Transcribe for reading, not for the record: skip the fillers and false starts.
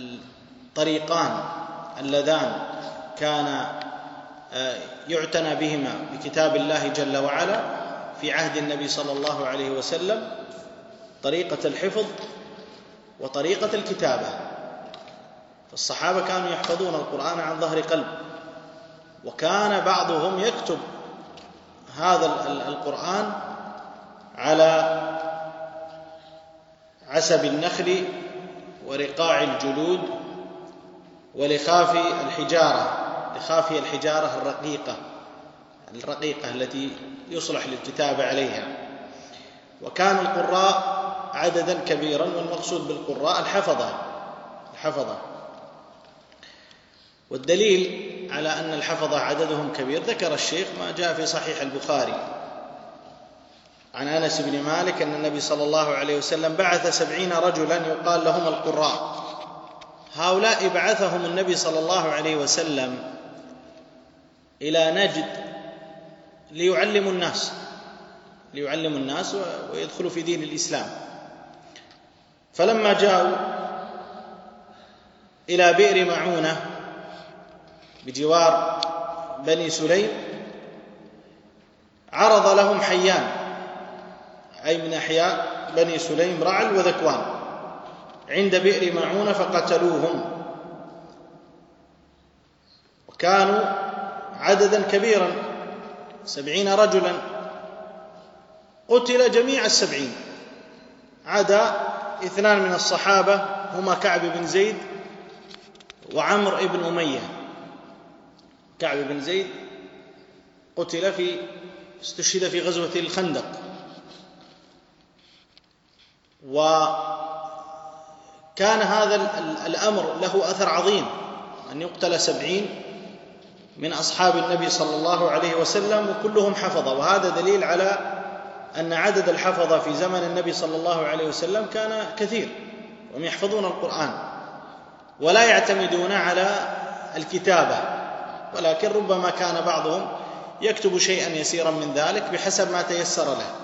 الطريقان اللذان كان يعتنى بهما بكتاب الله جل وعلا في عهد النبي صلى الله عليه وسلم: طريقة الحفظ وطريقة الكتابة. فالصحابة كانوا يحفظون القرآن عن ظهر قلب، وكان بعضهم يكتب هذا القرآن على عسب النخل ورقاع الجلود ولخافي الحجارة الرقيقة التي يصلح للكتابة عليها. وكان القراء عددا كبيرا، والمقصود بالقراء الحفظة. والدليل على أن الحفظة عددهم كبير ذكر الشيخ ما جاء في صحيح البخاري عن أنس بن مالك أن النبي صلى الله عليه وسلم بعث 70 رجلا يقال لهم القراء. هؤلاء بعثهم النبي صلى الله عليه وسلم إلى نجد ليعلموا الناس ويدخلوا في دين الإسلام. فلما جاءوا إلى بئر معونة بجوار بني سليم عرض لهم حيان، أي من أحياء بني سليم، رعل وذكوان، عند بئر معونة فقتلوهم. وكانوا عددا كبيرا 70 رجلا، قتل جميع 70 عدا 2 من الصحابة هما كعب بن زيد وعمر بن أمية. كعب بن زيد استشهد في غزوة الخندق. وكان هذا الأمر له أثر عظيم، أن يقتل 70 من أصحاب النبي صلى الله عليه وسلم وكلهم حفظة. وهذا دليل على أن عدد الحفظة في زمن النبي صلى الله عليه وسلم كان كثير، وهم يحفظون القرآن ولا يعتمدون على الكتابة، ولكن ربما كان بعضهم يكتب شيئا يسيرا من ذلك بحسب ما تيسر له.